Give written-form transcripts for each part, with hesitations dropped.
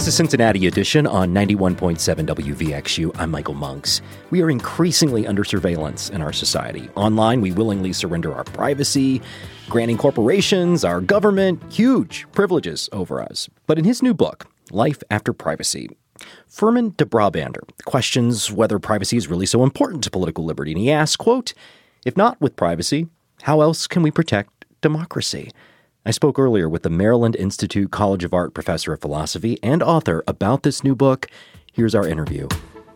This is Cincinnati Edition on 91.7 WVXU. I'm Michael Monks. We are increasingly under surveillance in our society. Online, we willingly surrender our privacy, granting corporations, our government, huge privileges over us. But in his new book, Life After Privacy, Firmin de Brabander questions whether privacy is really so important to political liberty. And he asks, quote, "If not with privacy, how else can we protect democracy?" I spoke earlier with the Maryland Institute College of Art professor of philosophy and author about this new book. Here's our interview.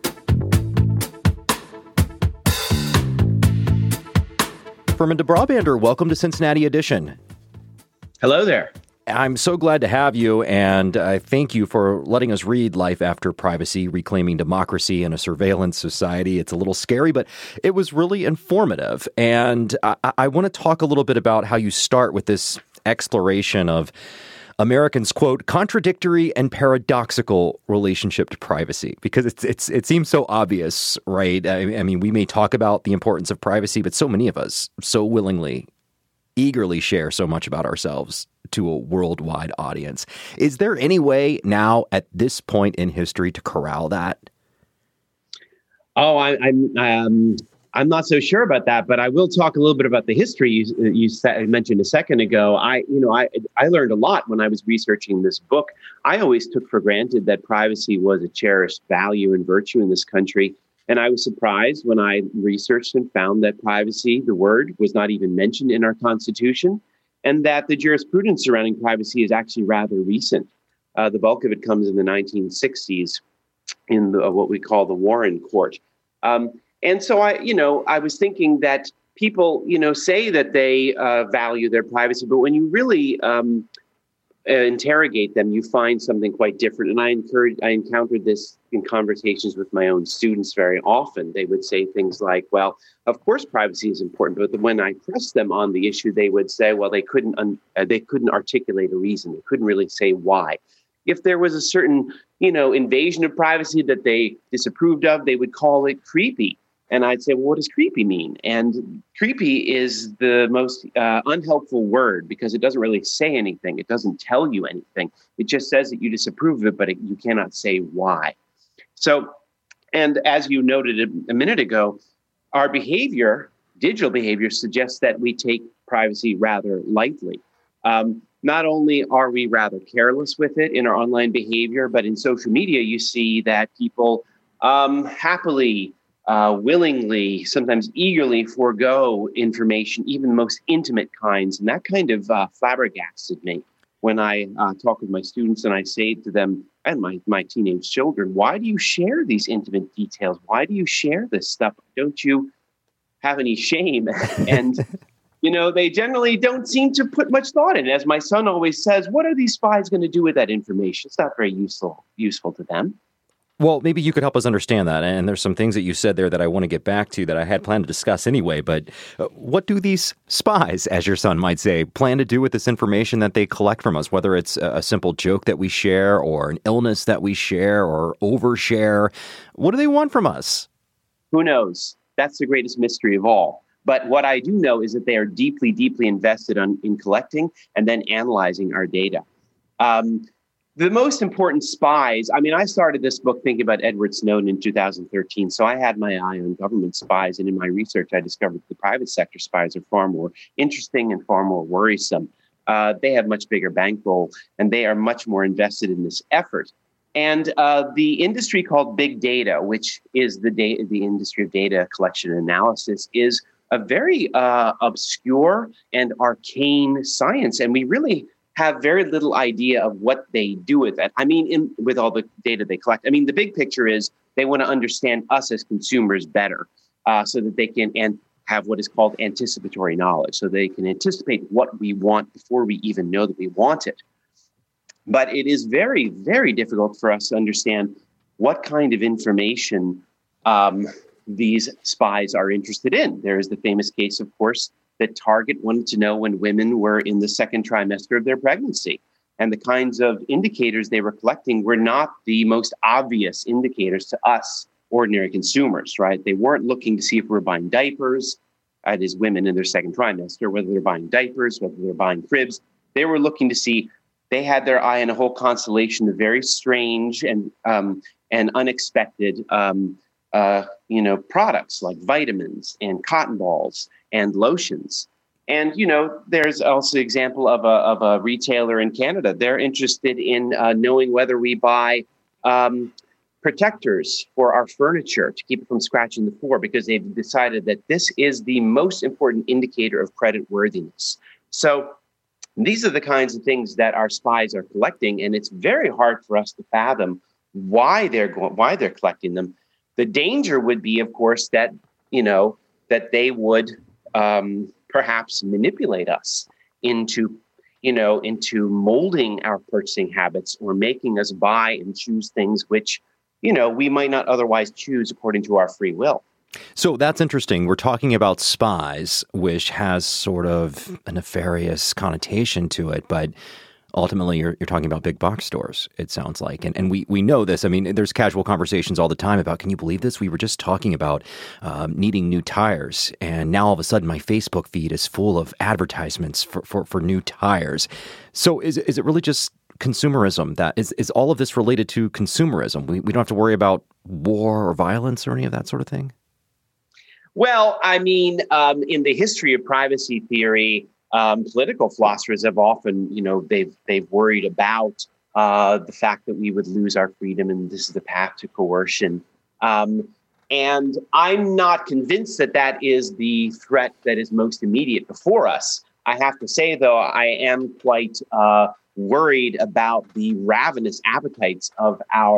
Firmin de Brabander, welcome to Cincinnati Edition. Hello there. I'm so glad to have you, and I thank you for letting us read Life After Privacy, Reclaiming Democracy in a Surveillance Society. It's a little scary, but it was really informative. And I want to talk a little bit about how you start with this exploration of Americans', quote, contradictory and paradoxical relationship to privacy, because it seems so obvious, right? I mean, we may talk about the importance of privacy, but so many of us so willingly, eagerly share so much about ourselves to a worldwide audience. Is there any way now at this point in history to corral that? Oh, I'm not so sure about that, but I will talk a little bit about the history you mentioned a second ago. I learned a lot when I was researching this book. I always took for granted that privacy was a cherished value and virtue in this country. And I was surprised when I researched and found that privacy, the word, was not even mentioned in our Constitution, and that the jurisprudence surrounding privacy is actually rather recent. The bulk of it comes in the 1960s in what we call the Warren Court. And so I was thinking that people, say that they value their privacy, but when you really interrogate them, you find something quite different. And I encountered this in conversations with my own students very often. They would say things like, well, of course privacy is important, but when I pressed them on the issue, they would say, well, they couldn't articulate a reason. They couldn't really say why. If there was a certain, invasion of privacy that they disapproved of, they would call it creepy. And I'd say, well, what does creepy mean? And creepy is the most unhelpful word because it doesn't really say anything. It doesn't tell you anything. It just says that you disapprove of it, but you cannot say why. So, and as you noted a minute ago, our behavior, digital behavior, suggests that we take privacy rather lightly. Not only are we rather careless with it in our online behavior, but in social media, you see that people happily, willingly, sometimes eagerly forego information, even the most intimate kinds. And that kind of flabbergasted me when I talk with my students and I say to them and my teenage children, why do you share these intimate details? Why do you share this stuff? Don't you have any shame? And, they generally don't seem to put much thought in it. As my son always says, what are these spies going to do with that information? It's not very useful to them. Well, maybe you could help us understand that. And there's some things that you said there that I want to get back to that I had planned to discuss anyway. But what do these spies, as your son might say, plan to do with this information that they collect from us, whether it's a simple joke that we share or an illness that we share or overshare? What do they want from us? Who knows? That's the greatest mystery of all. But what I do know is that they are deeply, deeply invested in collecting and then analyzing our data. The most important spies, I started this book thinking about Edward Snowden in 2013, so I had my eye on government spies, and in my research, I discovered that the private sector spies are far more interesting and far more worrisome. They have much bigger bankroll, and they are much more invested in this effort. And the industry called big data, which is the industry of data collection and analysis, is a very obscure and arcane science, and we really have very little idea of what they do with it. With all the data they collect. The big picture is they want to understand us as consumers better so that they can have what is called anticipatory knowledge. So they can anticipate what we want before we even know that we want it. But it is very, very difficult for us to understand what kind of information these spies are interested in. There is the famous case, of course, that Target wanted to know when women were in the second trimester of their pregnancy. And the kinds of indicators they were collecting were not the most obvious indicators to us ordinary consumers, right? They weren't looking to see if we're buying diapers, that is women in their second trimester, whether they're buying diapers, whether they're buying cribs. They were looking to see they had their eye on a whole constellation of very strange and unexpected, products like vitamins and cotton balls and lotions. And, there's also the example of a retailer in Canada. They're interested in knowing whether we buy protectors for our furniture to keep it from scratching the floor, because they've decided that this is the most important indicator of credit worthiness. So these are the kinds of things that our spies are collecting, and it's very hard for us to fathom why they're collecting them. The danger would be, of course, that they would perhaps manipulate us into molding our purchasing habits, or making us buy and choose things which we might not otherwise choose according to our free will. So that's interesting. We're talking about spies, which has sort of a nefarious connotation to it, but ultimately you're talking about big box stores, it sounds like. And we know this. I mean, there's casual conversations all the time about, can you believe this? We were just talking about needing new tires, and now all of a sudden my Facebook feed is full of advertisements for new tires. So is it really just consumerism? That is all of this related to consumerism? We don't have to worry about war or violence or any of that sort of thing? Well, I mean, in the history of privacy theory, political philosophers have often, they've worried about the fact that we would lose our freedom, and this is the path to coercion. And I'm not convinced that is the threat that is most immediate before us. I have to say, though, I am quite worried about the ravenous appetites of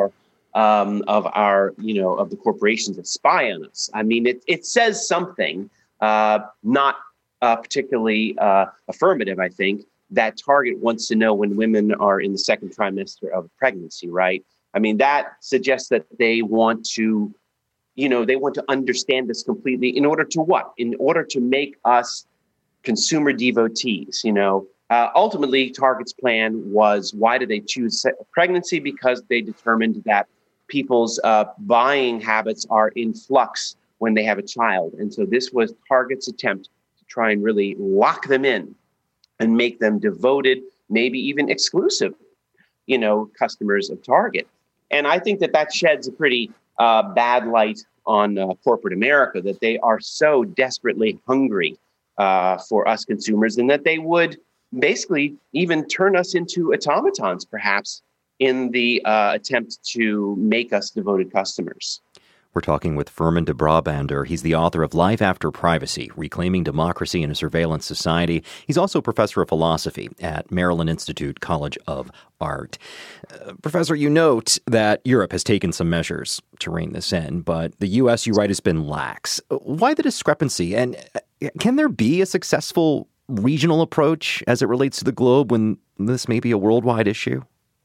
the corporations that spy on us. I mean, it says something, not particularly affirmative, I think, that Target wants to know when women are in the second trimester of pregnancy, right? I mean, that suggests that they want to understand this completely. In order to what? In order to make us consumer devotees, Ultimately, Target's plan was, why did they choose pregnancy? Because they determined that people's buying habits are in flux when they have a child. And so this was Target's attempt to try and really lock them in and make them devoted, maybe even exclusive, customers of Target. And I think that sheds a pretty bad light on corporate America, that they are so desperately hungry for us consumers, and that they would basically even turn us into automatons, perhaps, in the attempt to make us devoted customers. We're talking with Firmin de Brabander. He's the author of Life After Privacy, Reclaiming Democracy in a Surveillance Society. He's also professor of philosophy at Maryland Institute College of Art. Professor, you note that Europe has taken some measures to rein this in, but the U.S., you write, has been lax. Why the discrepancy? And can there be a successful regional approach as it relates to the globe when this may be a worldwide issue?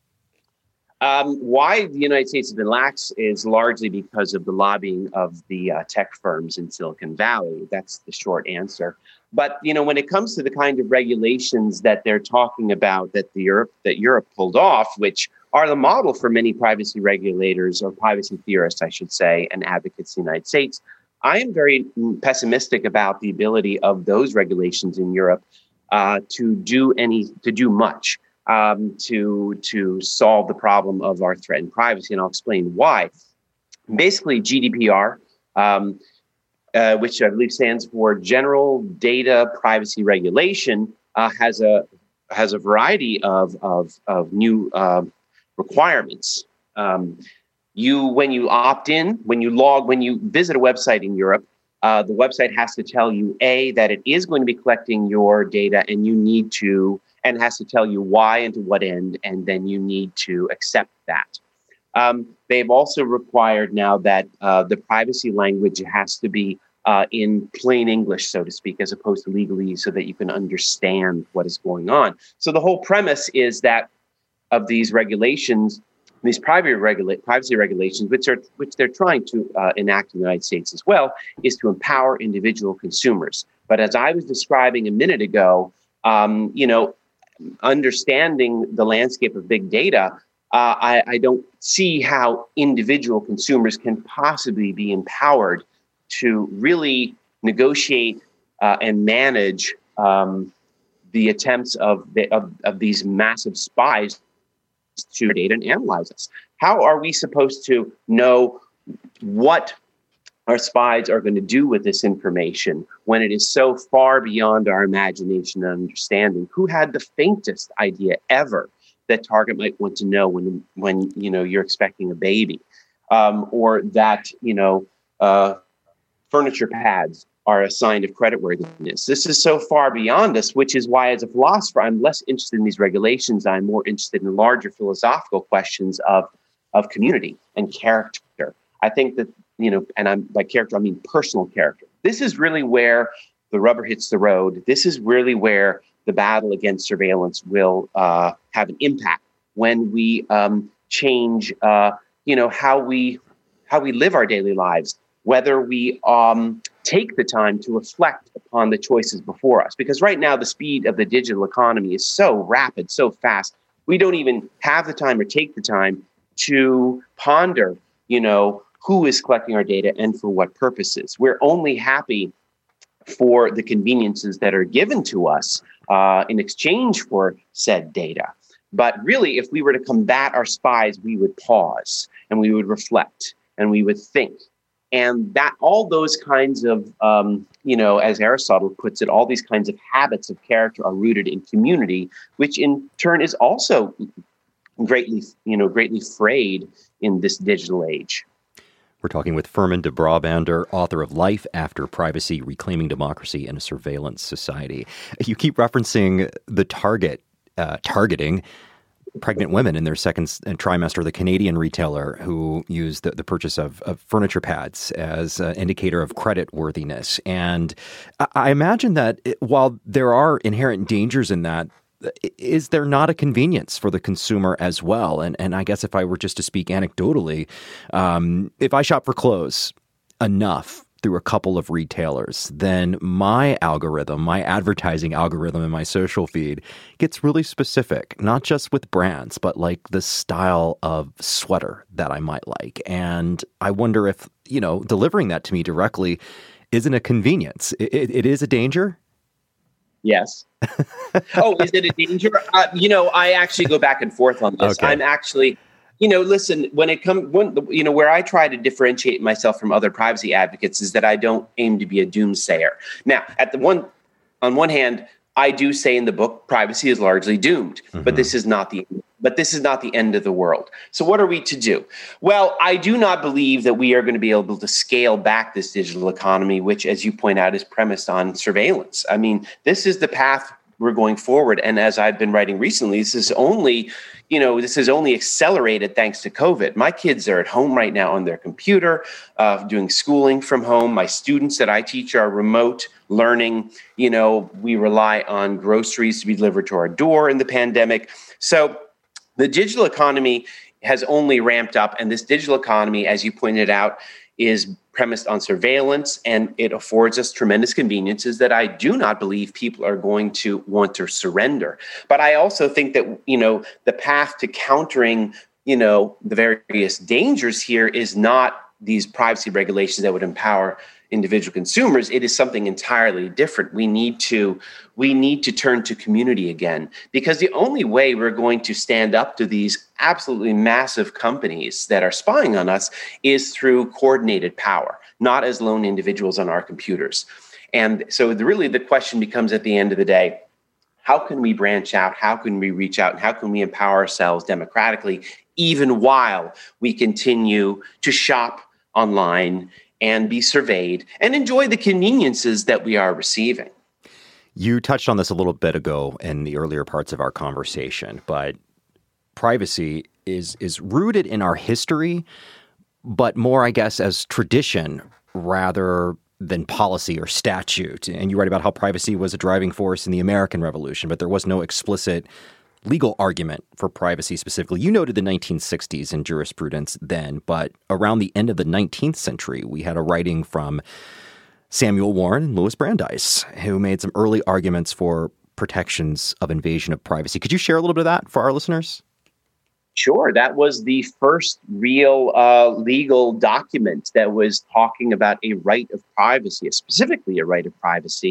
Why the United States has been lax is largely because of the lobbying of the tech firms in Silicon Valley. That's the short answer. But, when it comes to the kind of regulations that they're talking about that Europe pulled off, which are the model for many privacy regulators, or privacy theorists, I should say, and advocates in the United States, I am very pessimistic about the ability of those regulations in Europe to do much. To solve the problem of our threatened privacy. And I'll explain why. Basically, GDPR, which I believe stands for General Data Privacy Regulation, has a variety of new requirements. When you opt in, when you visit a website in Europe, the website has to tell you, that it is going to be collecting your data, and you need to, and has to tell you why and to what end, and then you need to accept that. They've also required now that the privacy language has to be in plain English, so to speak, as opposed to legalese, so that you can understand what is going on. So the whole premise is that of these regulations, these privacy regulations, which they're trying to enact in the United States as well, is to empower individual consumers. But as I was describing a minute ago, understanding the landscape of big data, I don't see how individual consumers can possibly be empowered to really negotiate and manage the attempts of these massive spies to data and analyze us. How are we supposed to know what our spies are going to do with this information when it is so far beyond our imagination and understanding? Who had the faintest idea ever that Target might want to know when you're expecting a baby, or that furniture pads are a sign of creditworthiness? This is so far beyond us, which is why, as a philosopher, I'm less interested in these regulations. I'm more interested in larger philosophical questions of community and character. I think that, and by character, I mean personal character. This is really where the rubber hits the road. This is really where the battle against surveillance will have an impact when we change, how we live our daily lives, whether we take the time to reflect upon the choices before us. Because right now, the speed of the digital economy is so rapid, so fast, we don't even have the time or take the time to ponder, who is collecting our data and for what purposes. We're only happy for the conveniences that are given to us in exchange for said data. But really, if we were to combat our spies, we would pause and we would reflect and we would think. And that all those kinds of, as Aristotle puts it, all these kinds of habits of character are rooted in community, which in turn is also greatly frayed in this digital age. We're talking with Firmin de Brabander, author of Life After Privacy, Reclaiming Democracy in a Surveillance Society. You keep referencing the targeting pregnant women in their second trimester, the Canadian retailer who used the purchase of furniture pads as an indicator of credit worthiness. And I imagine that while there are inherent dangers in that, is there not a convenience for the consumer as well? And I guess if I were just to speak anecdotally, if I shop for clothes enough through a couple of retailers, then my advertising algorithm in my social feed gets really specific, not just with brands, but like the style of sweater that I might like. And I wonder if, delivering that to me directly isn't a convenience. It is a danger. Yes. Oh, is it a danger? I actually go back and forth on this. Okay. I'm actually, listen, where I try to differentiate myself from other privacy advocates is that I don't aim to be a doomsayer. Now, on one hand, I do say in the book, privacy is largely doomed, but this is not the end of the world. So what are we to do? Well, I do not believe that we are going to be able to scale back this digital economy, which, as you point out, is premised on surveillance. I mean, this is the path we're going forward. And as I've been writing recently, this is only accelerated thanks to COVID. My kids are at home right now on their computer, doing schooling from home. My students that I teach are remote learning. We rely on groceries to be delivered to our door in the pandemic. So the digital economy has only ramped up, and this digital economy, as you pointed out, is premised on surveillance, and it affords us tremendous conveniences that I do not believe people are going to want to surrender. But I also think that, the path to countering, the various dangers here is not these privacy regulations that would empower individual consumers. It is something entirely different. We need to turn to community again, because the only way we're going to stand up to these absolutely massive companies that are spying on us is through coordinated power, not as lone individuals on our computers. And so the question becomes at the end of the day, how can we branch out? How can we reach out? And how can we empower ourselves democratically, even while we continue to shop online and be surveyed and enjoy the conveniences that we are receiving? You touched on this a little bit ago in the earlier parts of our conversation, but privacy is rooted in our history, but more, I guess, as tradition rather than policy or statute. And you write about how privacy was a driving force in the American Revolution, but there was no explicit legal argument for privacy specifically. You noted the 1960s in jurisprudence then, but around the end of the 19th century, we had a writing from Samuel Warren and Louis Brandeis, who made some early arguments for protections of invasion of privacy. Could you share a little bit of that for our listeners? Sure. That was the first real legal document that was talking about a right of privacy, specifically a right of privacy.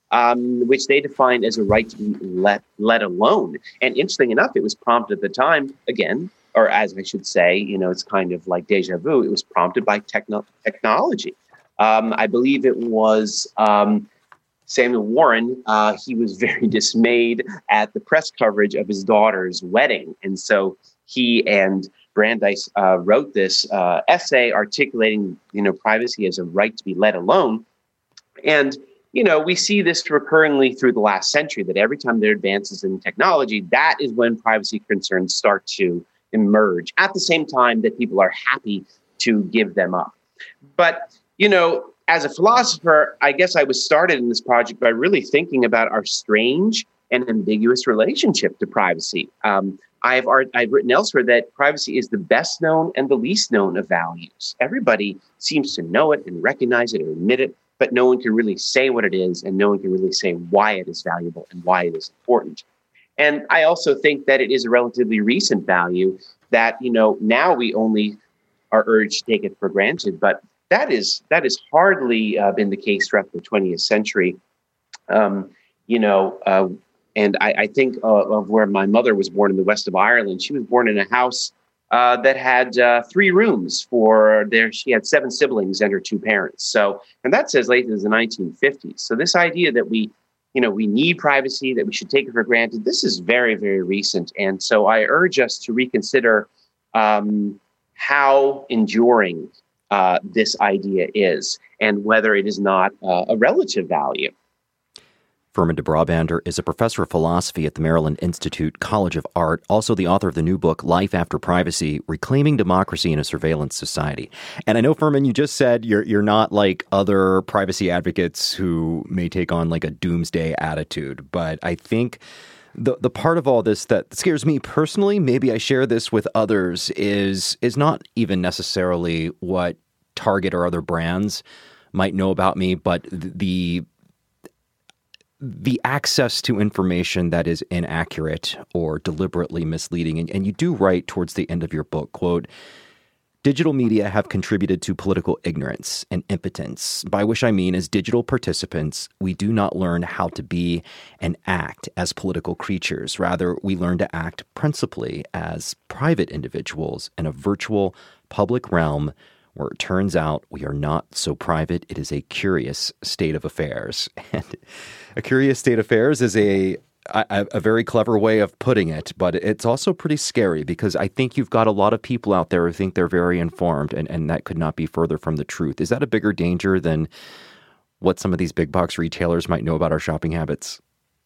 which they defined as a right to be let alone. And interesting enough, it was prompted at the time, again, or as I should say, it's kind of like deja vu. It was prompted by technology. I believe it was Samuel Warren. He was very dismayed at the press coverage of his daughter's wedding. And so he and Brandeis wrote this essay articulating, privacy as a right to be let alone. And, we see this recurringly through the last century, that every time there are advances in technology, that is when privacy concerns start to emerge at the same time that people are happy to give them up. But, as a philosopher, I guess I was started in this project by really thinking about our strange and ambiguous relationship to privacy. I've written elsewhere that privacy is the best known and the least known of values. Everybody seems to know it and recognize it or admit it, but no one can really say what it is, and no one can really say why it is valuable and why it is important. And I also think that it is a relatively recent value that, now we only are urged to take it for granted, but that is hardly been the case throughout the 20th century. And I think of where my mother was born in the west of Ireland. She was born in a house that had 3 rooms she had 7 siblings and her 2 parents. And that's as late as the 1950s. So this idea that we need privacy, that we should take it for granted, this is very, very recent. And so I urge us to reconsider how enduring this idea is, and whether it is not a relative value. Firmin de Brabander is a professor of philosophy at the Maryland Institute College of Art, also the author of the new book, Life After Privacy, Reclaiming Democracy in a Surveillance Society. And I know, Firmin, you just said you're not like other privacy advocates who may take on like a doomsday attitude, but I think the part of all this that scares me personally, maybe I share this with others, is not even necessarily what Target or other brands might know about me, but the access to information that is inaccurate or deliberately misleading. And you do write towards the end of your book, quote, "Digital media have contributed to political ignorance and impotence, by which I mean as digital participants, we do not learn how to be and act as political creatures. Rather, we learn to act principally as private individuals in a virtual public realm where it turns out we are not so private. It is a curious state of affairs." And a curious state of affairs is a very clever way of putting it, but it's also pretty scary because I think you've got a lot of people out there who think they're very informed, and that could not be further from the truth. Is that a bigger danger than what some of these big box retailers might know about our shopping habits?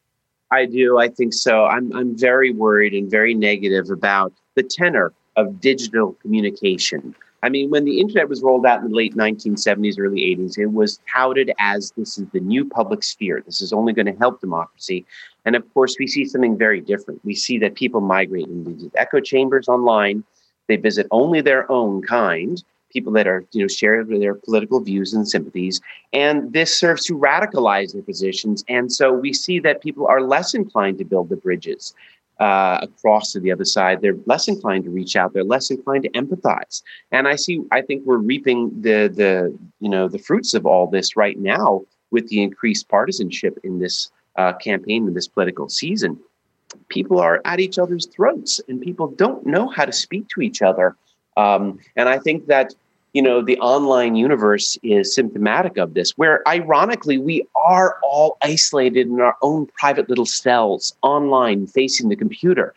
I do. I think so. I'm very worried and very negative about the tenor of digital communication. I mean, when the internet was rolled out in the late 1970s, early 80s, it was touted as this is the new public sphere. This is only going to help democracy. And of course, we see something very different. We see that people migrate into these echo chambers online. They visit only their own kind, people that are, share their political views and sympathies. And this serves to radicalize their positions. And so we see that people are less inclined to build the bridges across to the other side. They're less inclined to reach out. They're less inclined to empathize. And I think we're reaping the fruits of all this right now with the increased partisanship in this campaign, in this political season. People are at each other's throats, and people don't know how to speak to each other. And I think that the online universe is symptomatic of this, where ironically, we are all isolated in our own private little cells online facing the computer.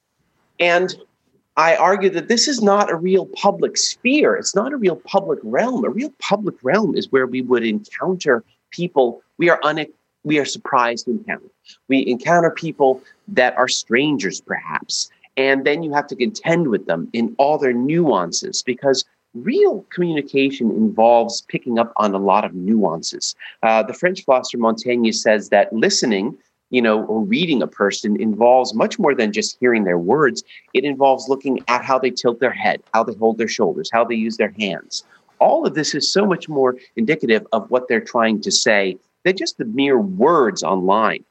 And I argue that this is not a real public sphere. It's not a real public realm. A real public realm is where we would encounter people we are surprised to encounter. We encounter people that are strangers, perhaps. And then you have to contend with them in all their nuances, because real communication involves picking up on a lot of nuances. The French philosopher Montaigne says that listening, or reading a person involves much more than just hearing their words. It involves looking at how they tilt their head, how they hold their shoulders, how they use their hands. All of this is so much more indicative of what they're trying to say than just the mere words online.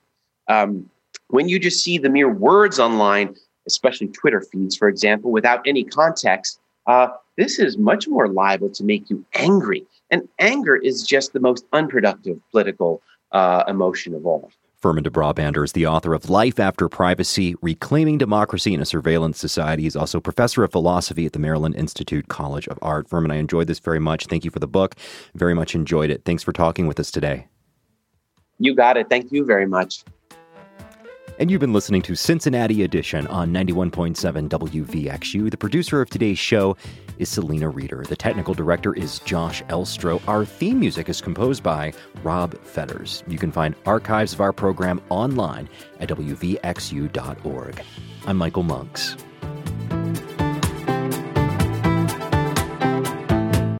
When you just see the mere words online, especially Twitter feeds, for example, without any context, this is much more liable to make you angry. And anger is just the most unproductive political emotion of all. Firmin de Brabander is the author of Life After Privacy, Reclaiming Democracy in a Surveillance Society. He's also professor of philosophy at the Maryland Institute College of Art. Firmin, I enjoyed this very much. Thank you for the book. Very much enjoyed it. Thanks for talking with us today. You got it. Thank you very much. And you've been listening to Cincinnati Edition on 91.7 WVXU. The producer of today's show is Selena Reeder. The technical director is Josh Elstro. Our theme music is composed by Rob Fetters. You can find archives of our program online at WVXU.org. I'm Michael Monks.